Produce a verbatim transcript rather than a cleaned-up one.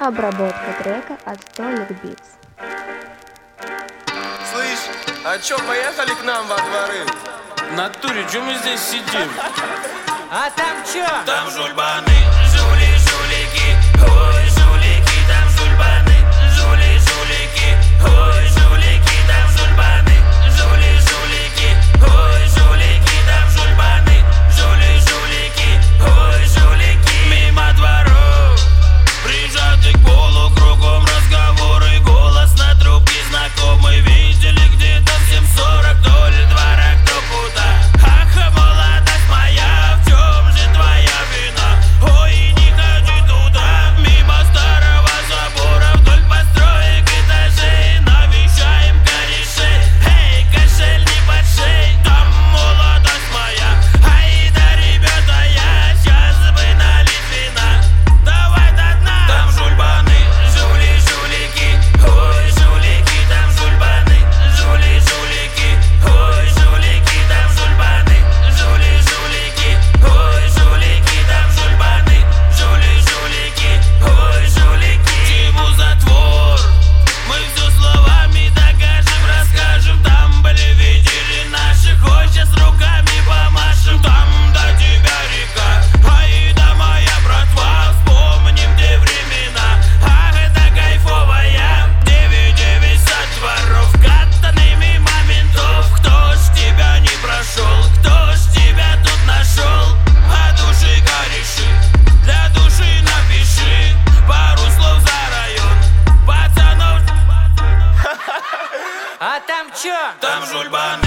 Обработка трека от Толик Битс. Слышь, а чё, поехали к нам во дворы? В натуре, чё мы здесь сидим? А там чё? Там жульбаны, жули, жулики, ой, жулики, там жульбаны, жули, жулики, ой, жулики, там жульбаны, жули, жулики, ой, жулики, там жульбаны, жули, жулики, ой, жулики. Мимо дворов, прижаты к полу, кругом разговоры, голос на трубке знакомый. Видели где-то в семь сорок, то ли двора, кто куда. Ах, молодость моя, в чем же твоя вина? Ой, не ходи туда, мимо старого забора, вдоль построек этажей, навещаем корешей. Эй, кошель не под шей, там молодость моя. Ай да, ребята, я сейчас бы налить вина. Давай до дна. Там жульбаны, жули, жулики, ой, жулики, там жульбаны, жули, жулики, ой, жулики, там жульбаны, жули, жулики, ой, жулики, там жульбаны, жули, жулики, ой, жулики. Чему затвор? Мы все словами докажем, расскажем. Там были, видели наших, ой, сейчас руками помашем. Там до тебя река, ай да моя братва, вспомним те времена. Ах, это кайфовая, девять девять со дворов, катанный мимо ментов. Кто ж тебя не прошел, кто ж тебя тут нашел? А души кореши, для души напиши пару слов за район пацанов. А там чё? Там жульбаны,